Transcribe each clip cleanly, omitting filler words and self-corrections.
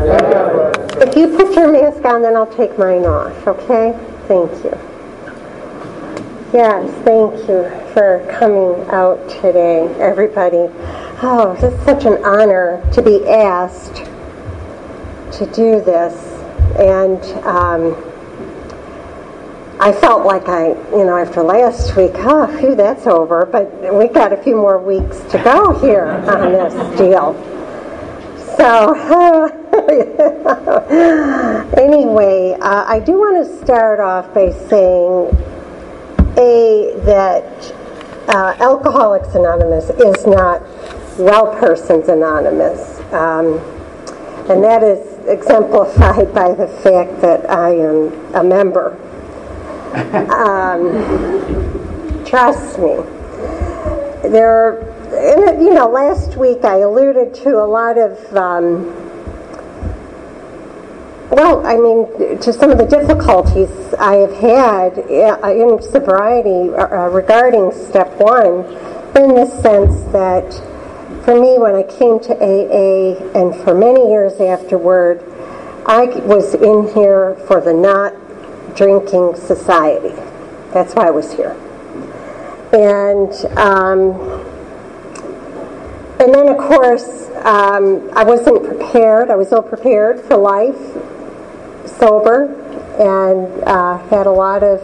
If you put your mask on, then I'll take mine off, okay? Thank you. Yes, thank you for coming out today, everybody. Oh, it's such an honor to be asked to do this. And I felt like after last week, that's over. But we got a few more weeks to go here on this deal. So, anyway, I do want to start off by saying, that Alcoholics Anonymous is not Well Persons Anonymous. And that is exemplified by the fact that I am a member. Trust me. Last week I alluded to a lot of, to some of the difficulties I have had in sobriety regarding step one, in the sense that for me, when I came to AA, and for many years afterward, I was in here for the not drinking society. That's why I was here. And then, of course, I wasn't prepared. I was ill prepared for life, sober, and had a lot of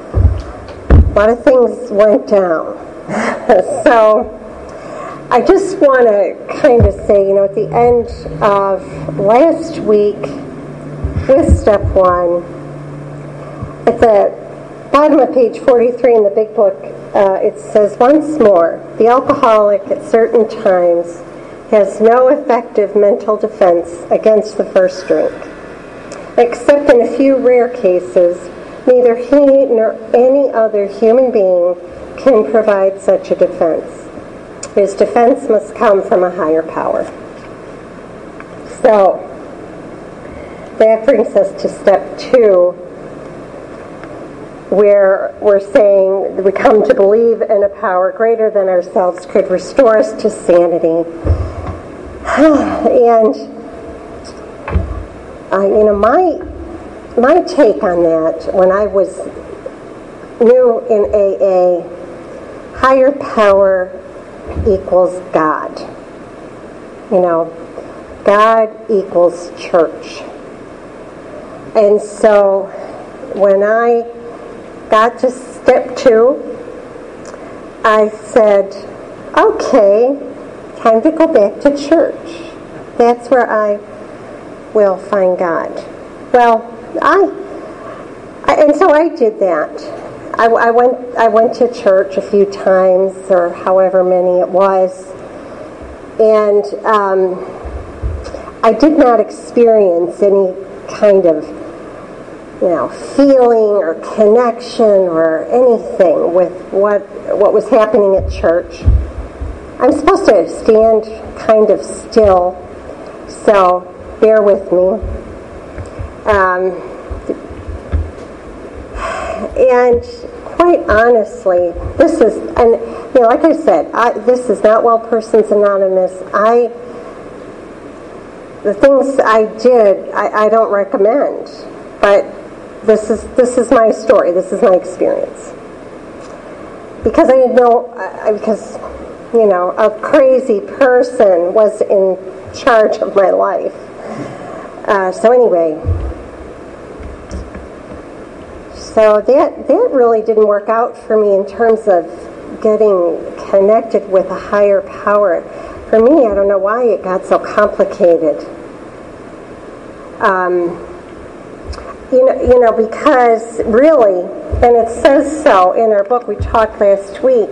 things went down. So I just want to kind of say, at the end of last week with step one, at the bottom of page 43 in the big book, it says, once more, the alcoholic at certain times has no effective mental defense against the first drink. Except in a few rare cases, neither he nor any other human being can provide such a defense. His defense must come from a higher power. So, that brings us to step two, where we're saying we come to believe in a power greater than ourselves could restore us to sanity. And my take on that, when I was new in AA, higher power equals God. God equals church. And so when I got to step two, I said, okay, time to go back to church. That's where I will find God. Well, and so I did that. I went to church a few times, or however many it was, and I did not experience any kind of feeling or connection or anything with what was happening at church. I'm supposed to stand kind of still, so bear with me. And quite honestly, this is, and like I said, this is not Well Persons Anonymous. The things I did, I don't recommend, but this is my story. This is my experience. Because I know, a crazy person was in charge of my life. So anyway, so that really didn't work out for me in terms of getting connected with a higher power. For me, I don't know why it got so complicated. Because really, and it says so in our book we talked last week,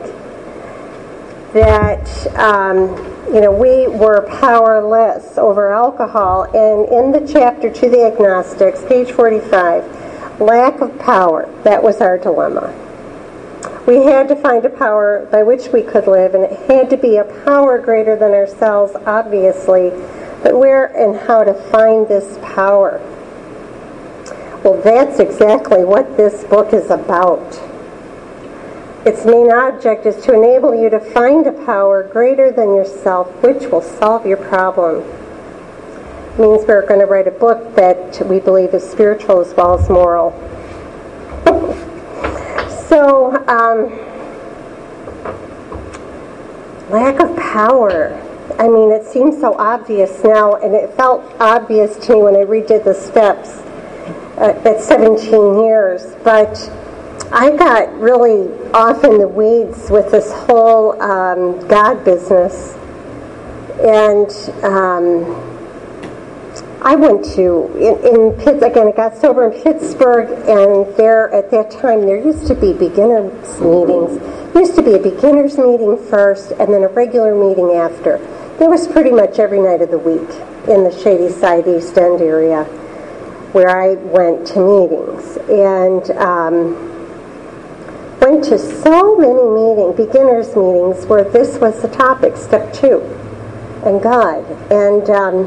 that we were powerless over alcohol. And in the chapter to the agnostics, page 45, lack of power, that was our dilemma. We had to find a power by which we could live, and it had to be a power greater than ourselves, obviously, but where and how to find this power. Well, that's exactly what this book is about. Its main object is to enable you to find a power greater than yourself, which will solve your problem. means we're going to write a book that we believe is spiritual as well as moral. So, lack of power. I mean, it seems so obvious now, and it felt obvious to me when I redid the steps at 17 years, but I got really off in the weeds with this whole God business. And I went to, again, I got sober in Pittsburgh, and there, at that time, there used to be beginners meetings. There used to be a beginners meeting first, and then a regular meeting after. There was pretty much every night of the week in the Shady Side East End area where I went to meetings. And went to so many beginners meetings where this was the topic, step 2, and God. And,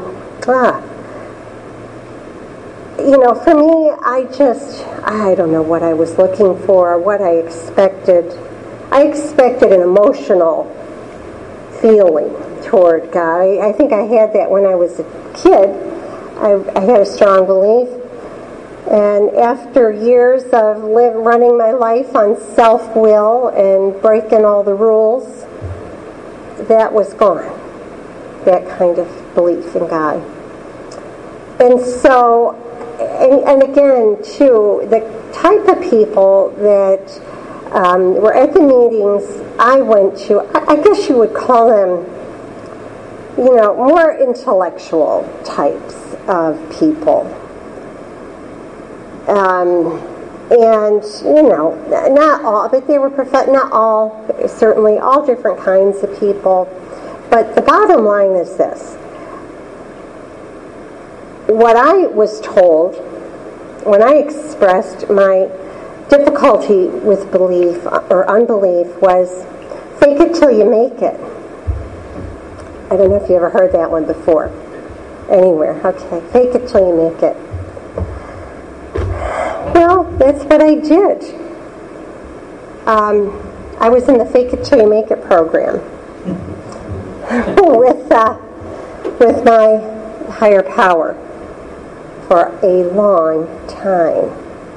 for me, I don't know what I was looking for, what I expected. I expected an emotional feeling toward God. I think I had that when I was a kid. I had a strong belief. And after years of running my life on self-will and breaking all the rules, that was gone, that kind of belief in God. And so, and again, too, the type of people that were at the meetings I went to, I guess you would call them, more intellectual types of people. And, not all, but they were not all, certainly all different kinds of people. But the bottom line is this. What I was told when I expressed my difficulty with belief or unbelief was, fake it till you make it. I don't know if you ever heard that one before. Anywhere. Okay. Fake it till you make it. Well, that's what I did. I was in the Fake It Till You Make It program with my higher power for a long time.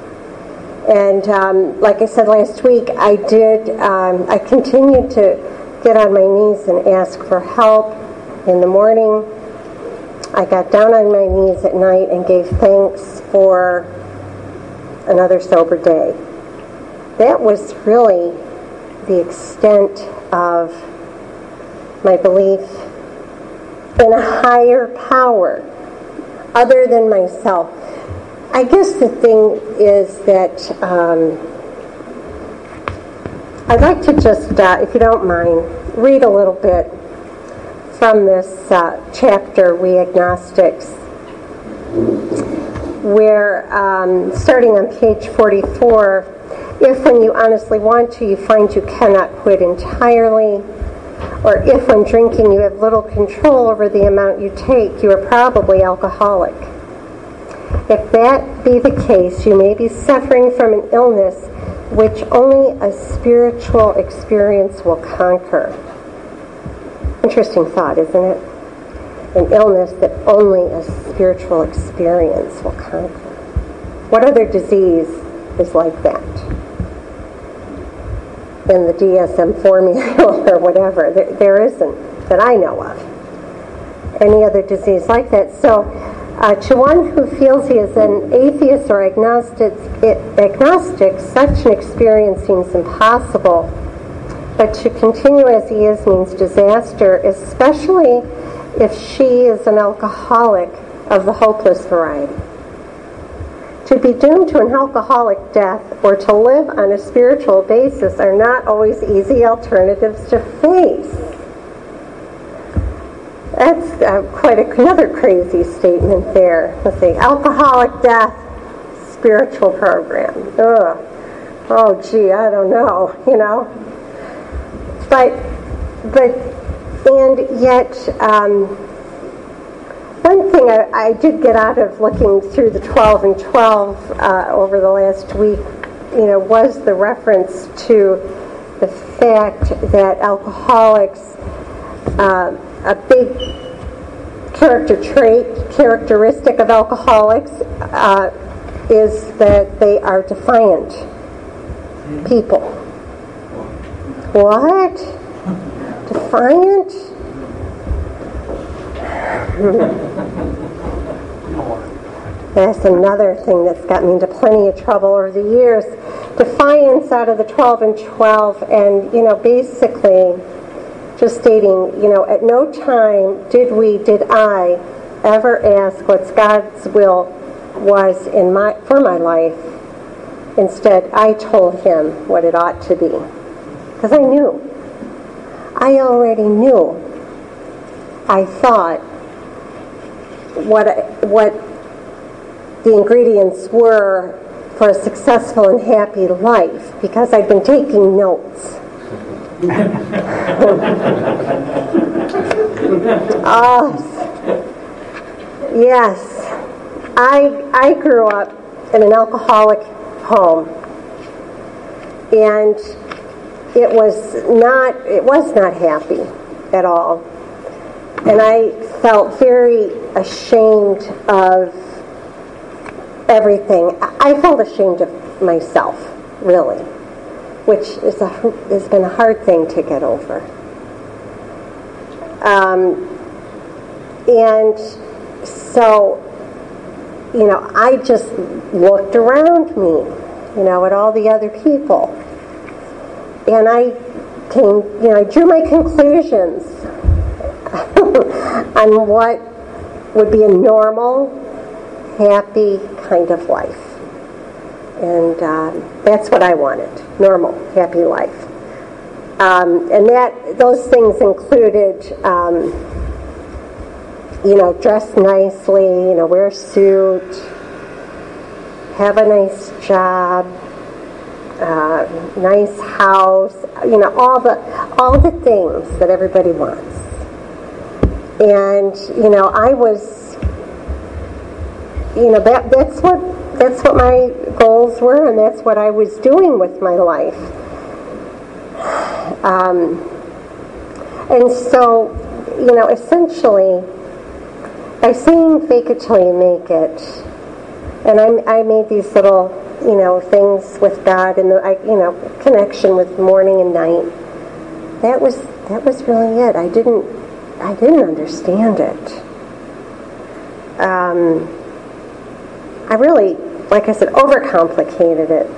And like I said last week, I continued to get on my knees and ask for help in the morning. I got down on my knees at night and gave thanks for another sober day. That was really the extent of my belief in a higher power other than myself. I guess the thing is that I'd like to just, if you don't mind, read a little bit from this chapter, We Agnostics, where, starting on page 44, if when you honestly want to, you find you cannot quit entirely, or if when drinking you have little control over the amount you take, you are probably alcoholic. If that be the case, you may be suffering from an illness which only a spiritual experience will conquer. Interesting thought, isn't it? An illness that only a spiritual experience will conquer. What other disease is like that? In the DSM formula or whatever, there isn't that I know of any other disease like that. So to one who feels he is an atheist or agnostic, such an experience seems impossible. But to continue as he is means disaster, especially if she is an alcoholic of the hopeless variety. To be doomed to an alcoholic death or to live on a spiritual basis are not always easy alternatives to face. That's quite another crazy statement there. Let's see, alcoholic death, spiritual program. Ugh. Oh, gee, I don't know, But and yet, one thing I did get out of looking through the 12 and 12 over the last week, was the reference to the fact that alcoholics, a big characteristic of alcoholics is that they are defiant people. What? Defiant? That's another thing that's got me into plenty of trouble over the years. Defiance out of the 12 and 12, and basically just stating, at no time did I ever ask what God's will was for my life. Instead, I told him what it ought to be. Because I knew. I already knew. I thought what the ingredients were for a successful and happy life, because I'd been taking notes. Yes. I grew up in an alcoholic home, and it was not happy at all. And I felt very ashamed of everything. I felt ashamed of myself, really, which has been a hard thing to get over. And so, I just looked around me, at all the other people. And I drew my conclusions on what would be a normal, happy kind of life. And that's what I wanted, normal, happy life. And those things included, dress nicely, wear a suit, have a nice job, nice house, all the things that everybody wants. And I was, that's what my goals were, and that's what I was doing with my life. And so, essentially, by saying fake it till you make it, and I made these little, things with God, and connection with morning and night. That was really it. I didn't understand it. I really, like I said, overcomplicated it.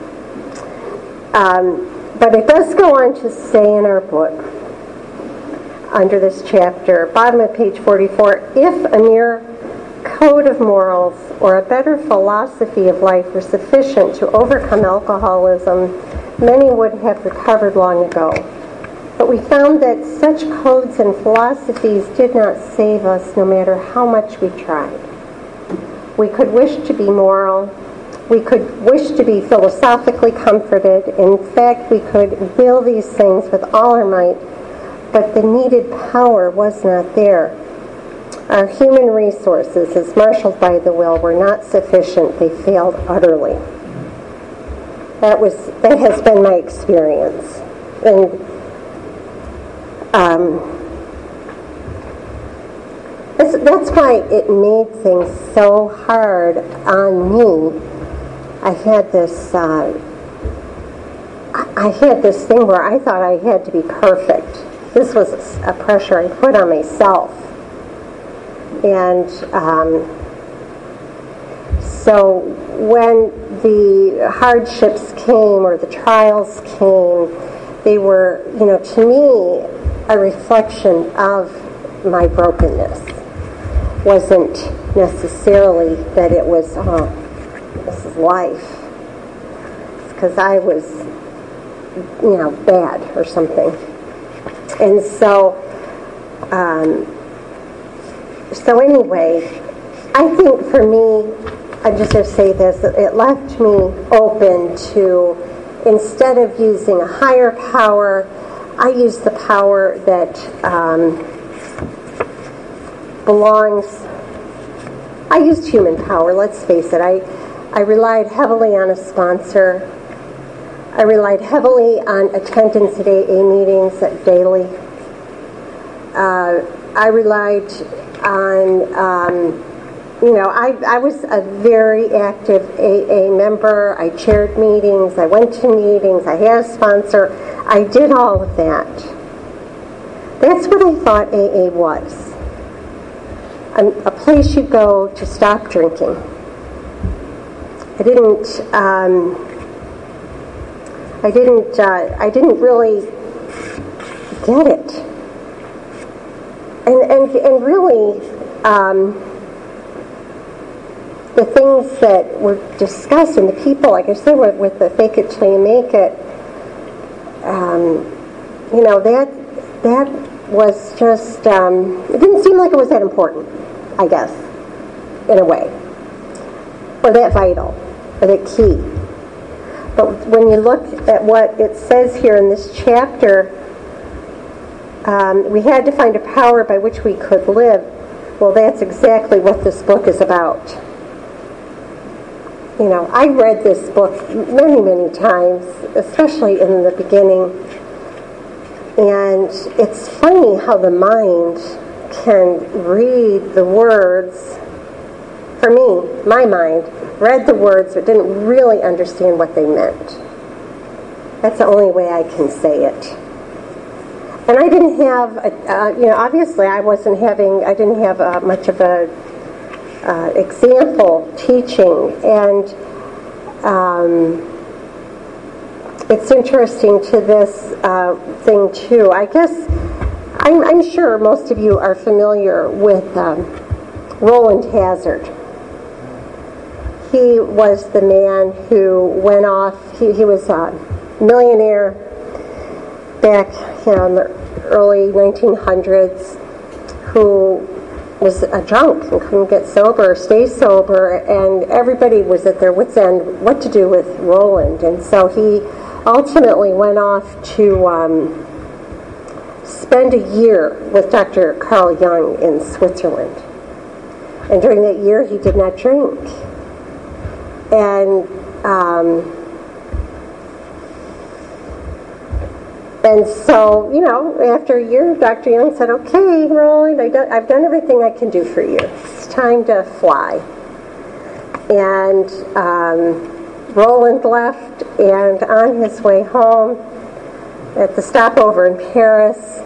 But it does go on to say in our book, under this chapter, bottom of page 44, if a mere code of morals or a better philosophy of life were sufficient to overcome alcoholism, many would have recovered long ago. But we found that such codes and philosophies did not save us, no matter how much we tried. We could wish to be moral. We could wish to be philosophically comforted. In fact, we could will these things with all our might, but the needed power was not there. Our human resources, as marshaled by the will, were not sufficient. They failed utterly. That has been my experience. And that's why it made things so hard on me. I had this thing where I thought I had to be perfect. This was a pressure I put on myself. And so when the hardships came or the trials came, they were, to me, a reflection of my brokenness. Wasn't necessarily that it was, this is life. It's because I was, bad or something. And so, anyway, I think for me, I just have to say this, it left me open to, instead of using a higher power, I used the power that belongs. I used human power, let's face it. I relied heavily on a sponsor. I relied heavily on attendance at AA meetings daily. I relied on, I was a very active AA member. I chaired meetings, I went to meetings, I had a sponsor, I did all of that. That's what I thought AA was. A place you go to stop drinking. I didn't really get it. And really, the things that were discussed and the people, like I said, with the fake it till you make it, that was just, it didn't seem like it was that important, I guess, in a way, or that vital, or that key. But when you look at what it says here in this chapter, we had to find a power by which we could live. Well, that's exactly what this book is about. I read this book many, many times, especially in the beginning. And it's funny how the mind can read the words. For me, my mind read the words but didn't really understand what they meant. That's the only way I can say it. And I didn't have, obviously I didn't have much of a example teaching. And it's interesting to this thing too. I guess, I'm sure most of you are familiar with Roland Hazard. He was the man who went off, he was a millionaire back in the early 1900s, who was a drunk and couldn't get sober or stay sober, and everybody was at their wits' end what to do with Roland. And so he ultimately went off to spend a year with Dr. Carl Jung in Switzerland. And during that year he did not drink. And so, after a year, Dr. Jung said, "Okay, Roland, I've done everything I can do for you. It's time to fly." And Roland left, and on his way home, at the stopover in Paris,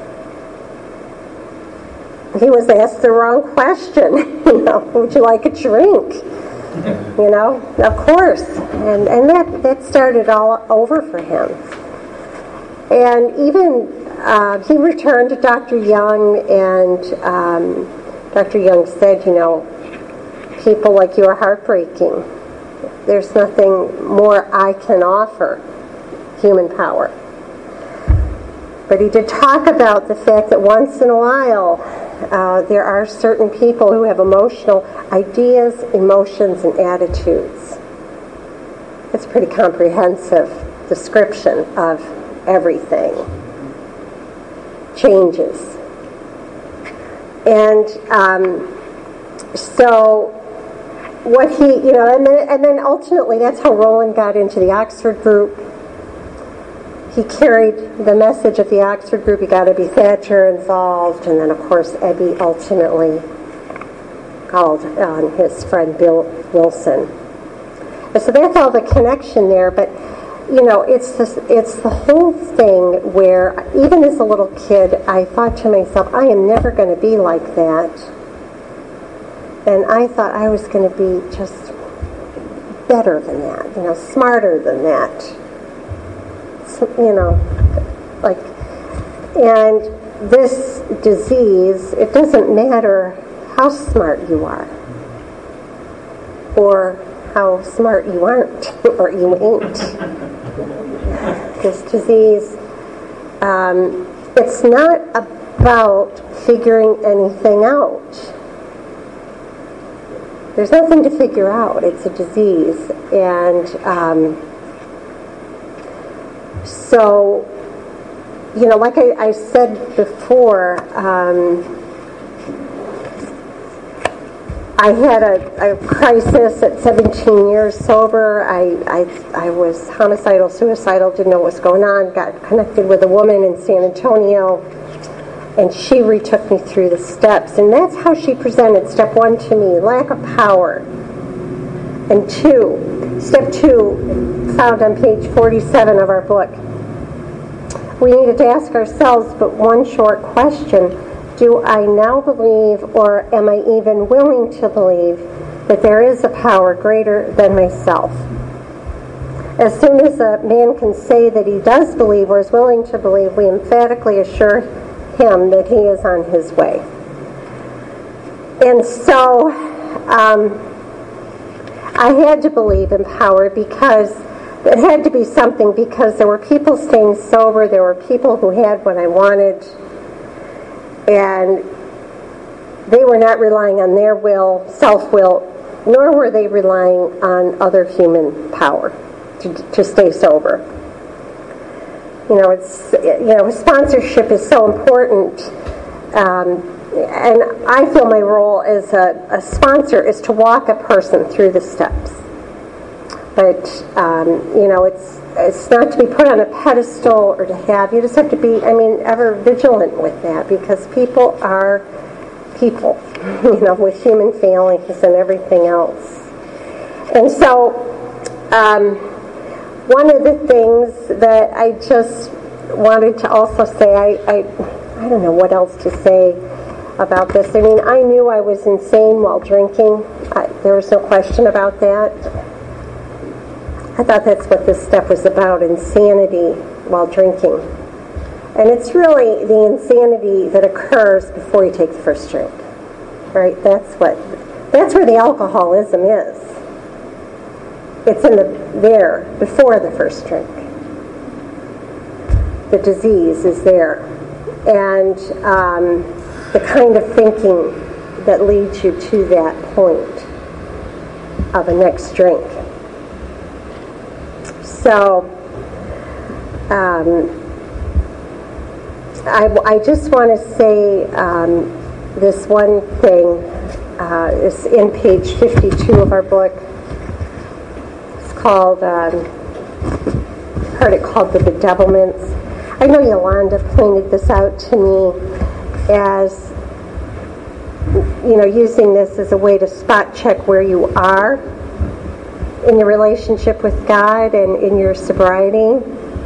he was asked the wrong question. Would you like a drink? Of course. And that started all over for him. And even he returned to Dr. Jung, and Dr. Jung said, people like you are heartbreaking. There's nothing more I can offer, human power. But he did talk about the fact that once in a while there are certain people who have emotional ideas, emotions, and attitudes. It's a pretty comprehensive description of everything. Changes. And so what he, and then ultimately that's how Roland got into the Oxford group. He carried the message of the Oxford group. He got Ebby Thatcher involved, and then of course Ebby ultimately called on his friend Bill Wilson. And so that's all the connection there, but it's the whole thing where, even as a little kid, I thought to myself, I am never going to be like that. And I thought I was going to be just better than that, smarter than that. And this disease, it doesn't matter how smart you are, or how smart you aren't, or you ain't. This disease, it's not about figuring anything out. There's nothing to figure out. It's a disease. And so, like I said before, I had a crisis at 17 years sober. I was homicidal, suicidal, didn't know what was going on, got connected with a woman in San Antonio, And she retook me through the steps. And that's how she presented step 1 to me, lack of power. And step 2, found on page 47 of our book. We needed to ask ourselves but one short question. Do I now believe, or am I even willing to believe, that there is a power greater than myself? As soon as a man can say that he does believe or is willing to believe, we emphatically assure him that he is on his way. And so I had to believe in power, because it had to be something, because there were people staying sober, there were people who had what I wanted, and they were not relying on their will, self-will, nor were they relying on other human power to stay sober. Sponsorship is so important, and I feel my role as a sponsor is to walk a person through the steps. But it's not to be put on a pedestal or to have. You just have to be, ever vigilant with that, because people are people, with human failings and everything else. And so, one of the things that I just wanted to also say, I don't know what else to say about this. I knew I was insane while drinking. There was no question about that. I thought that's what this step was about, insanity while drinking. And it's really the insanity that occurs before you take the first drink. Right? That's where the alcoholism is. It's there before the first drink. The disease is there. And the kind of thinking that leads you to that point of a next drink. So, I just want to say this one thing. Is in page 52 of our book. It's called, heard it called The Bedevilments. I know Yolanda pointed this out to me as, using this as a way to spot check where you are in your relationship with God and in your sobriety.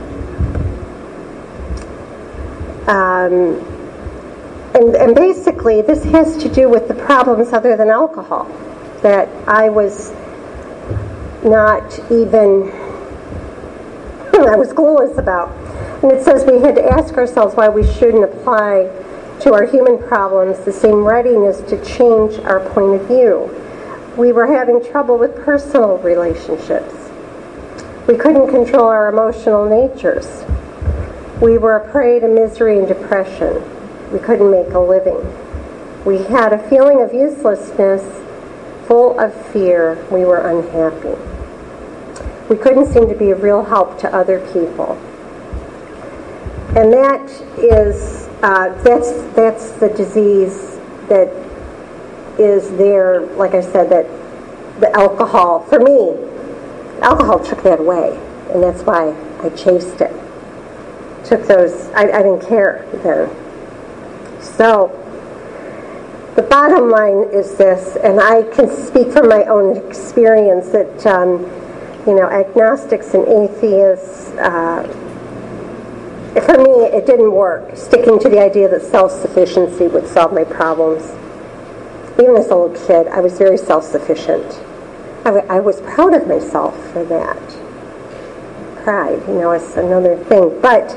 And basically, this has to do with the problems other than alcohol that I was not even, I was clueless about. And it says we had to ask ourselves why we shouldn't apply to our human problems the same readiness to change our point of view. We were having trouble with personal relationships. We couldn't control our emotional natures. We were a prey to misery and depression. We couldn't make a living. We had a feeling of uselessness, full of fear. We were unhappy. We couldn't seem to be a real help to other people. And that is, that's the disease that is there, like I said, that the alcohol, for me, alcohol took that away. And that's why I chased it. Took those, I didn't care then. So, the bottom line is this, and I can speak from my own experience that, agnostics and atheists, for me, it didn't work, sticking to the idea that self-sufficiency would solve my problems. Even as a little kid, I was very self-sufficient. I was proud of myself for that. Pride, is another thing. But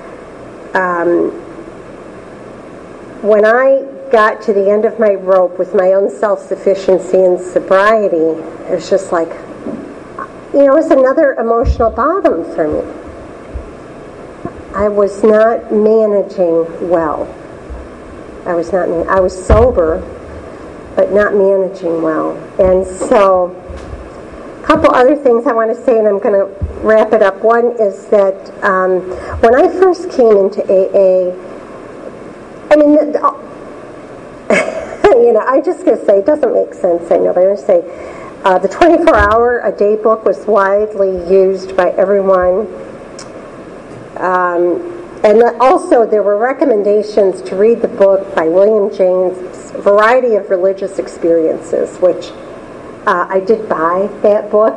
when I got to the end of my rope with my own self-sufficiency and sobriety, it was just like, it was another emotional bottom for me. I was not managing well. I was sober, but not managing well. And so, a couple other things I want to say, and I'm going to wrap it up. One is that when I first came into AA, I'm just going to say, it doesn't make sense, I know, but I'm going to say, the 24-hour-a-day book was widely used by everyone. And also there were recommendations to read the book by William James, Variety of Religious Experiences, which I did buy that book.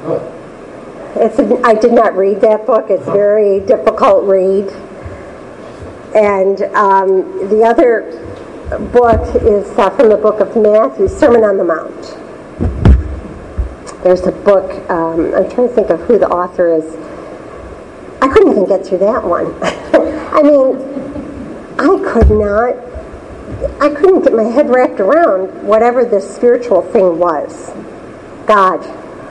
I did not read that book. It's a very difficult read. And the other book is from the book of Matthew, Sermon on the Mount. There's a book, I'm trying to think of who the author is. I couldn't even get through that one. I mean, I couldn't get my head wrapped around whatever this spiritual thing was. God.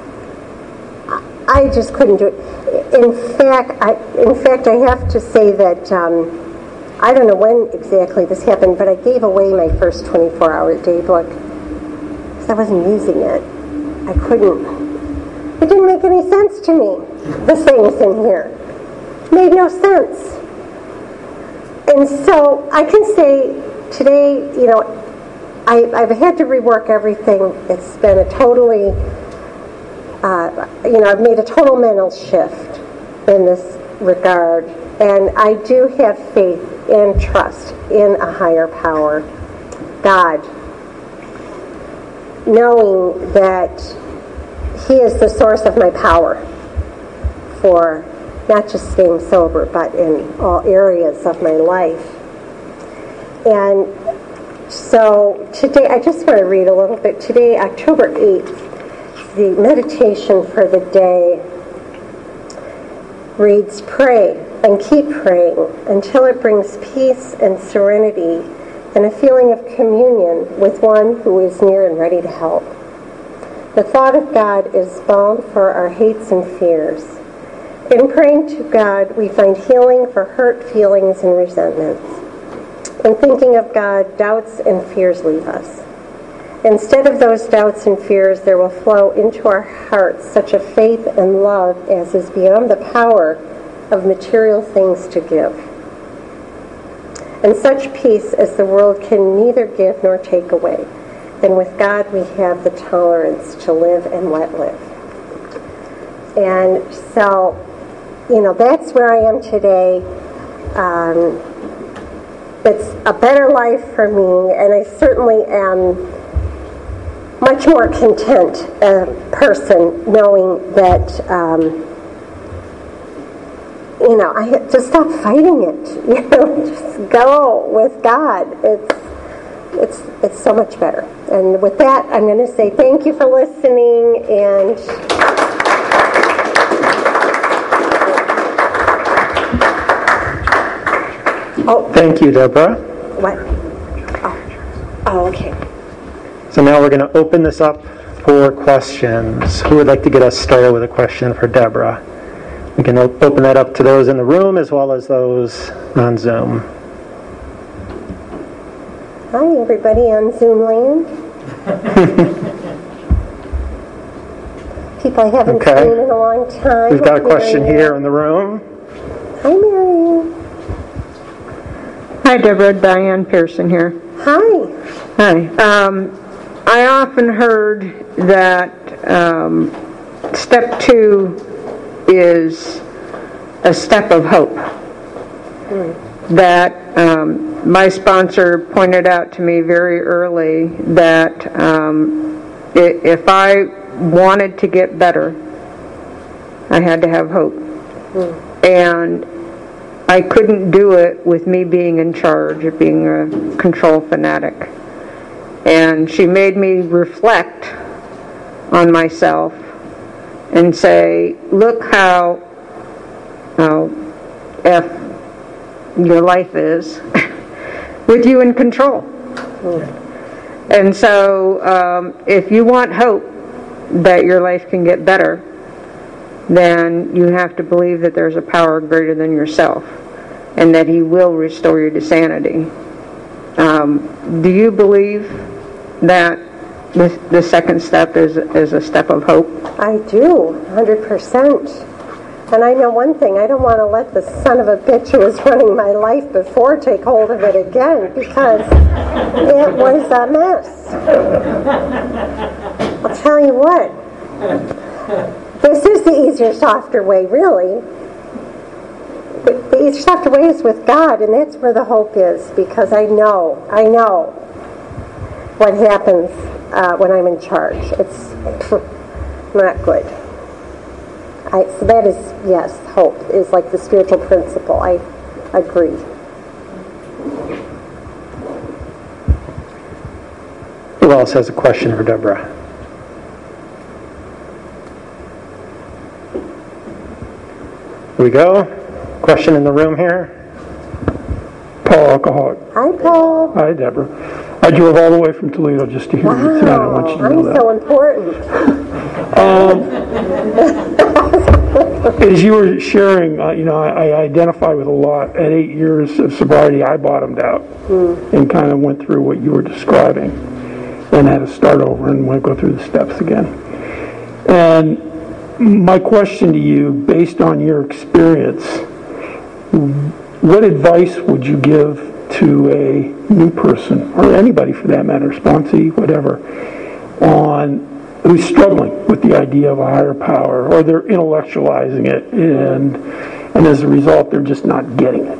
I just couldn't do it. In fact, I have to say that I don't know when exactly this happened, but I gave away my first 24-hour day book because I wasn't using it. I couldn't. It didn't make any sense to me, the things in here. It made no sense. And so I can say today, I've had to rework everything. It's been a totally, I've made a total mental shift in this regard. And I do have faith and trust in a higher power, God, knowing that He is the source of my power for not just staying sober, but in all areas of my life. And so today, I just want to read a little bit. Today, October 8th, the meditation for the day reads, "Pray and keep praying until it brings peace and serenity and a feeling of communion with one who is near and ready to help. The thought of God is balm for our hates and fears. In praying to God, we find healing for hurt feelings and resentments. In thinking of God, doubts and fears leave us. Instead of those doubts and fears, there will flow into our hearts such a faith and love as is beyond the power of material things to give, and such peace as the world can neither give nor take away. And with God we have the tolerance to live and let live." And so, that's where I am today. It's a better life for me, and I certainly am much more content person knowing that I have to stop fighting it. Just go with God. It's so much better. And with that, I'm going to say thank you for listening. And thank you, Deborah. What? Oh, okay. So now we're going to open this up for questions. Who would like to get us started with a question for Deborah? We can open that up to those in the room as well as those on Zoom. Hi, everybody on Zoom land. People I haven't seen in a long time. We've got a question here in the room. Hi, Marianne. Hi, Deborah. Diane Pearson here. Hi. Hi. I often heard that step 2 is a step of hope. That my sponsor pointed out to me very early that if I wanted to get better, I had to have hope. And I couldn't do it with me being in charge, of being a control fanatic. And she made me reflect on myself and say, look how F your life is with you in control. And so if you want hope that your life can get better, then you have to believe that there's a power greater than yourself and that He will restore you to sanity. Do you believe that the second step is a step of hope? I do, 100%. And I know one thing, I don't want to let the son of a bitch who was running my life before take hold of it again, because it was a mess. I'll tell you what, this is the easier, softer way, really. But you just have to raise with God, and that's where the hope is, because I know what happens when I'm in charge. It's not good. So that is, yes, hope is like the spiritual principle. I agree. Who else has a question for Deborah? Here we go. Question in the room here. Paul, alcoholic. Hi, Paul. Hi, Deborah. I drove all the way from Toledo just to hear you tonight. I want you to know I'm that. so important. As you were sharing, I identify with a lot. At 8 years of sobriety, I bottomed out and kind of went through what you were describing and had to start over and go through the steps again. And my question to you, based on your experience, what advice would you give to a new person, or anybody for that matter, sponsee, whatever, who's struggling with the idea of a higher power, or they're intellectualizing it, and as a result, they're just not getting it?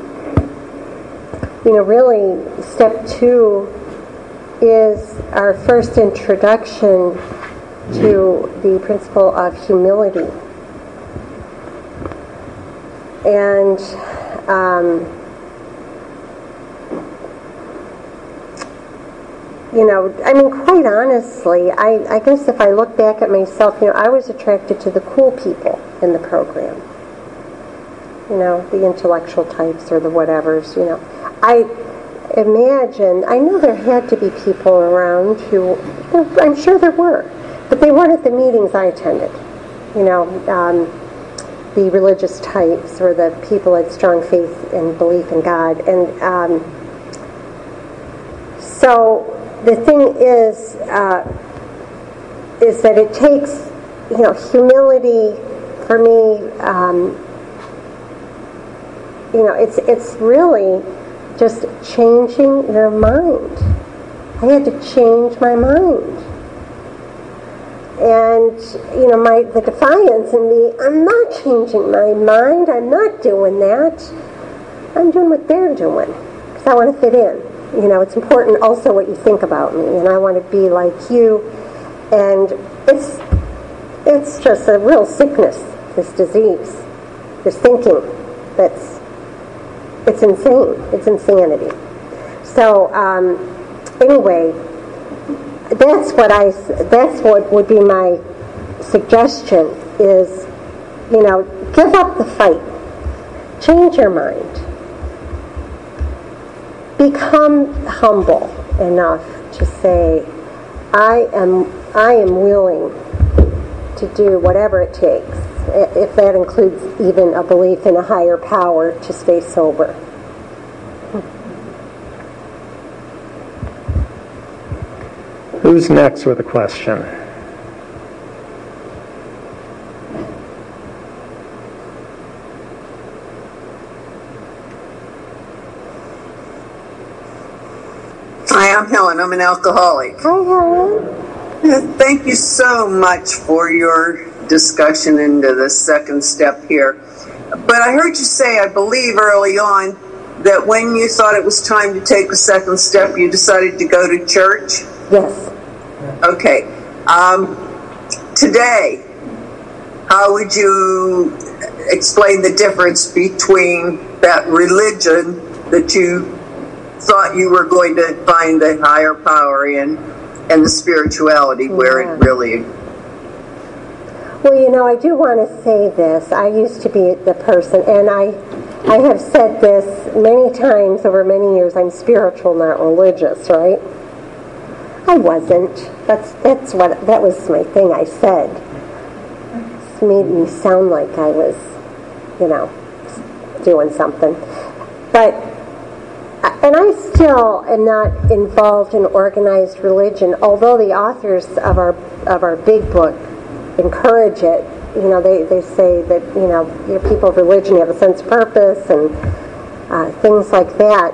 Really, step 2 is our first introduction to the principle of humility. And quite honestly, I guess if I look back at myself, I was attracted to the cool people in the program. The intellectual types or the whatevers, I know there had to be people around who, I'm sure there were, but they weren't at the meetings I attended. The religious types or the people that had strong faith and belief in God. And so the thing is that it takes, humility for me. It's really just changing your mind. I had to change my mind. And, the defiance in me, I'm not changing my mind. I'm not doing that. I'm doing what they're doing because I want to fit in. It's important also what you think about me, and I want to be like you. And it's just a real sickness, this disease, this thinking it's insane. It's insanity. So, anyway, that's what would be my suggestion is, give up the fight. Change your mind. Become humble enough to say, I am willing to do whatever it takes, if that includes even a belief in a higher power, to stay sober. Who's next with a question? Hi, I'm Helen. I'm an alcoholic. Hi, Helen. Thank you so much for your discussion into the second step here. But I heard you say, I believe early on, that when you thought it was time to take the second step, you decided to go to church? Yes. Okay. Today, how would you explain the difference between that religion that you thought you were going to find the higher power in and the spirituality where it really... Well, I do want to say this. I used to be the person, and I have said this many times over many years, I'm spiritual, not religious, right? I wasn't. That was my thing I said. It made me sound like I was, doing something. And I still am not involved in organized religion, although the authors of our big book encourage it. They say that, you're people of religion, you have a sense of purpose and things like that.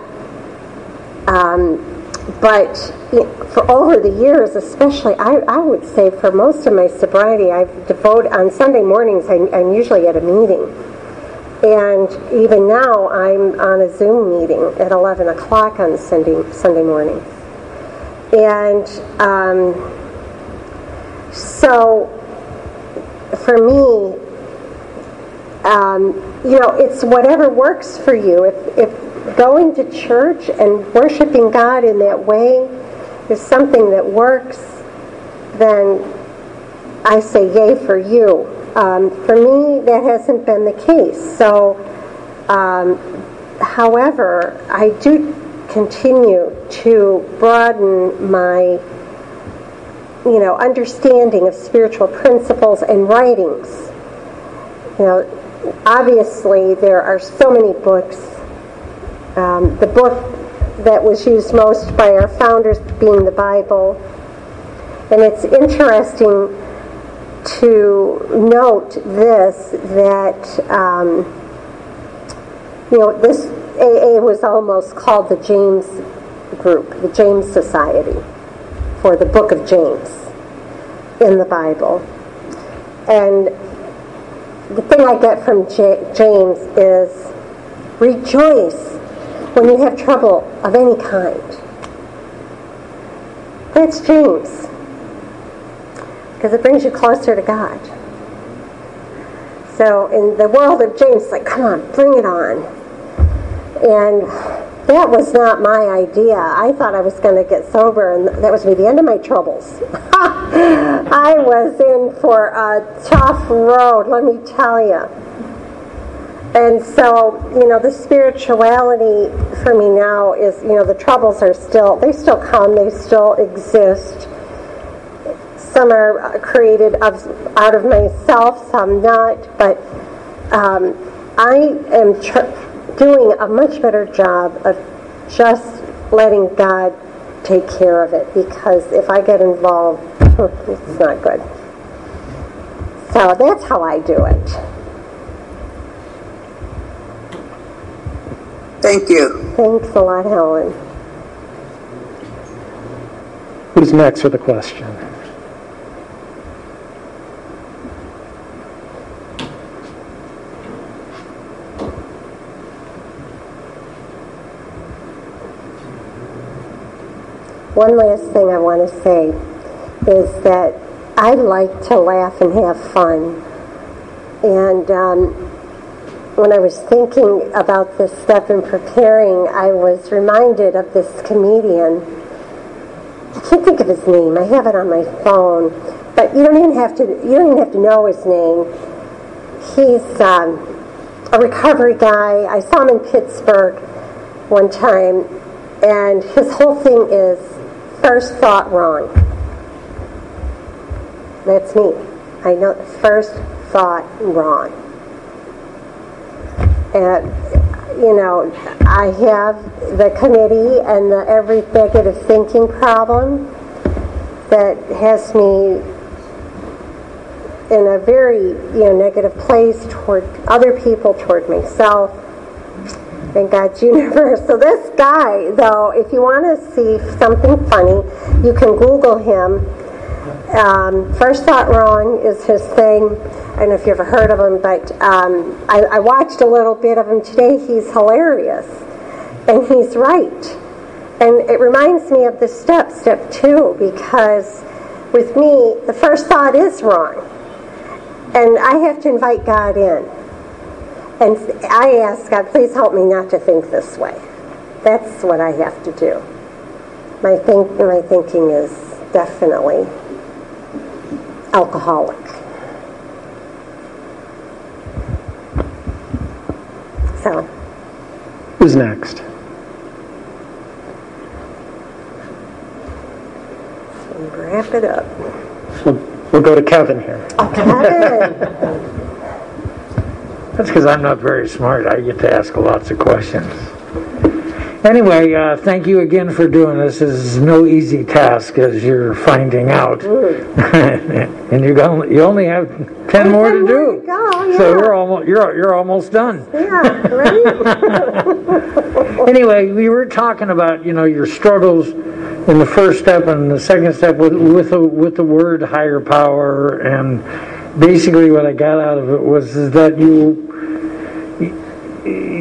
But for over the years, especially, I would say for most of my sobriety, I've devoted, on Sunday mornings, I'm usually at a meeting. And even now, I'm on a Zoom meeting at 11 o'clock on Sunday morning. And so, for me, it's whatever works for you. If going to church and worshiping God in that way is something that works, then I say yay for you. For me, that hasn't been the case. So, however, I do continue to broaden my, understanding of spiritual principles and writings. Obviously, there are so many books. The book that was used most by our founders being the Bible. And it's interesting to note this, that, this AA was almost called the James Group, the James Society, for the book of James in the Bible. And the thing I get from James is rejoice when you have trouble of any kind. That's James. Because it brings you closer to God. So in the world of James, it's like, come on, bring it on. And that was not my idea. I thought I was going to get sober, and that was going to be the end of my troubles. I was in for a tough road, let me tell you. And so, the spirituality for me now is, the troubles are they still come, they still exist. Some are created out of myself, some not, but I am doing a much better job of just letting God take care of it, because if I get involved, it's not good. So that's how I do it. Thank you. Thanks a lot, Helen. Who's next with a question? One last thing I want to say is that I like to laugh and have fun. And when I was thinking about this stuff and preparing, I was reminded of this comedian. I can't think of his name. I have it on my phone, but you don't even have to know his name. He's a recovery guy. I saw him in Pittsburgh one time, and his whole thing is first thought wrong. That's me. I know, first thought wrong. And, I have the committee and the every negative thinking problem that has me in a very, negative place toward other people, toward myself, and God's universe. So this guy, though, if you want to see something funny, you can Google him. First Thought Wrong is his thing. I don't know if you ever heard of him, but I watched a little bit of him today. He's hilarious. And he's right. And it reminds me of the step 2, because with me, the first thought is wrong. And I have to invite God in. And I ask God, please help me not to think this way. That's what I have to do. My thinking is definitely alcoholic. So. Who's next? Wrap it up. We'll go to Kevin here. Oh, Kevin! That's because I'm not very smart. I get to ask lots of questions. Anyway, thank you again for doing this. This is no easy task, as you're finding out. And you only have 10 more to do. Go, yeah. So you're almost done. Yeah, right? Anyway, we were talking about your struggles in the first step and the second step with the word higher power, and basically what I got out of it was that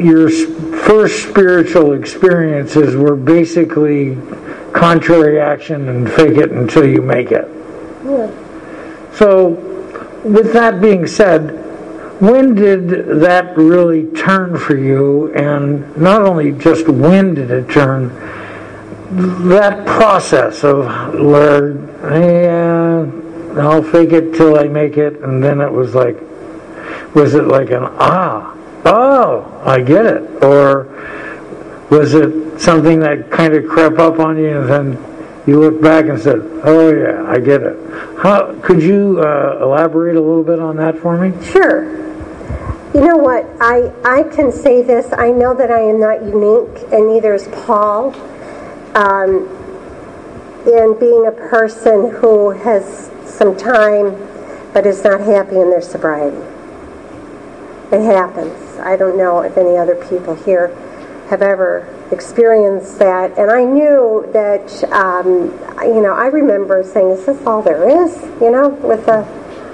your first spiritual experiences were basically contrary action and fake it until you make it. Yeah. So, with that being said, when did that really turn for you? And not only just when did it turn, that process of, Lord, yeah, I'll fake it till I make it, and then it was like, was it like an oh, I get it? Or was it something that kind of crept up on you and then you looked back and said, oh yeah, I get it? How could you elaborate a little bit on that for me? Sure. You know what? I can say this. I know that I am not unique, and neither is Paul, in being a person who has some time but is not happy in their sobriety. It happens. I don't know if any other people here have ever experienced that. And I knew that, I remember saying, is this all there is? With the...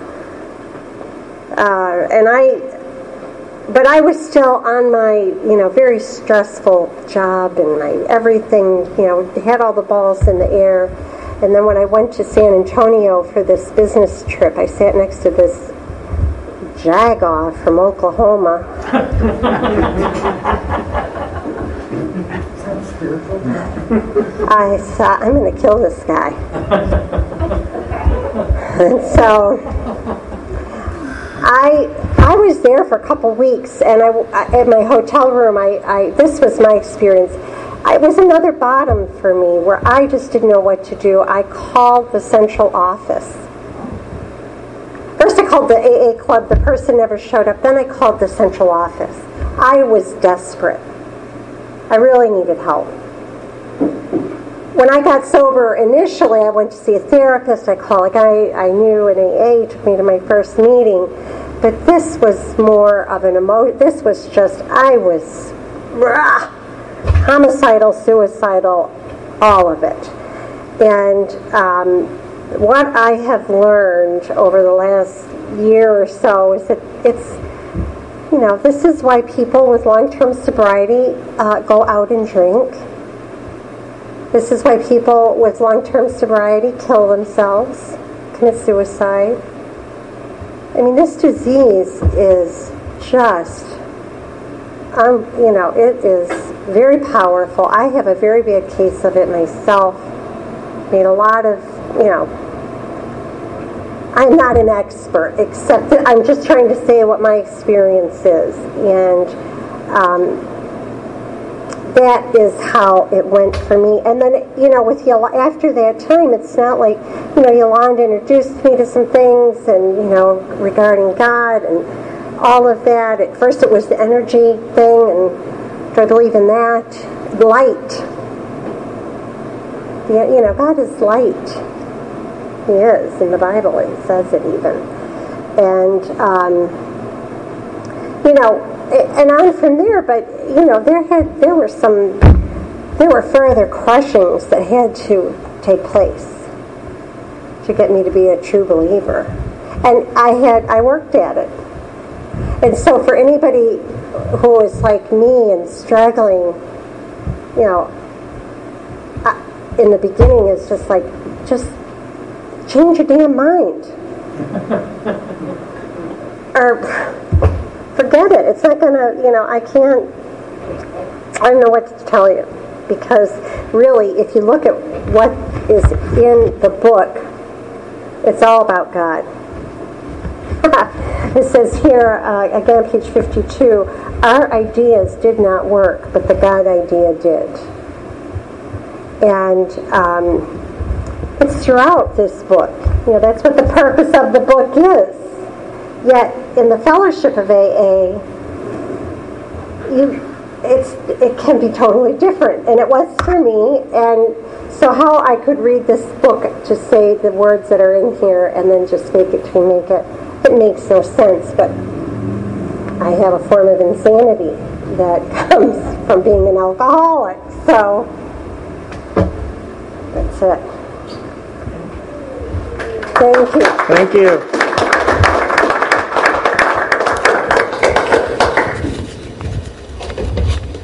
But I was still on my, very stressful job, and my everything, had all the balls in the air. And then when I went to San Antonio for this business trip, I sat next to this jagoff from Oklahoma. I thought, I'm going to kill this guy. And so I was there for a couple weeks, and at my hotel room, this was my experience. It was another bottom for me, where I just didn't know what to do. I called the central office. First I called the AA club. The person never showed up. Then I called the central office. I was desperate. I really needed help. When I got sober initially, I went to see a therapist. I called a guy I knew in AA, took me to my first meeting. But this was more of an emotion. This was just, I was homicidal, suicidal, all of it. And what I have learned over the last year or so is that it's, this is why people with long-term sobriety go out and drink. This is why people with long-term sobriety kill themselves, commit suicide. I mean, this disease is just, it is very powerful. I have a very bad case of it myself. Made a lot of, I'm not an expert, except that I'm just trying to say what my experience is. And that is how it went for me. And then, with after that time, it's not like, Yolanda introduced me to some things and, regarding God and all of that. At first it was the energy thing, and I believe in that. Light. God is light. He is. In the Bible it says it even. And, and on from there, but there were further crushings that had to take place to get me to be a true believer, and I worked at it. And so for anybody who is like me and struggling, in the beginning, it's just like, just change your damn mind, or forget it. It's not gonna, I don't know what to tell you, because really, if you look at what is in the book, it's all about God. It says here, again, page 52, our ideas did not work, but the God idea did. And it's throughout this book. That's what the purpose of the book is. Yet, in the fellowship of AA, it can be totally different. And it was for me. And so how I could read this book to say the words that are in here and then just fake it to make it, it makes no sense. But I have a form of insanity that comes from being an alcoholic. So that's it. Thank you. Thank you.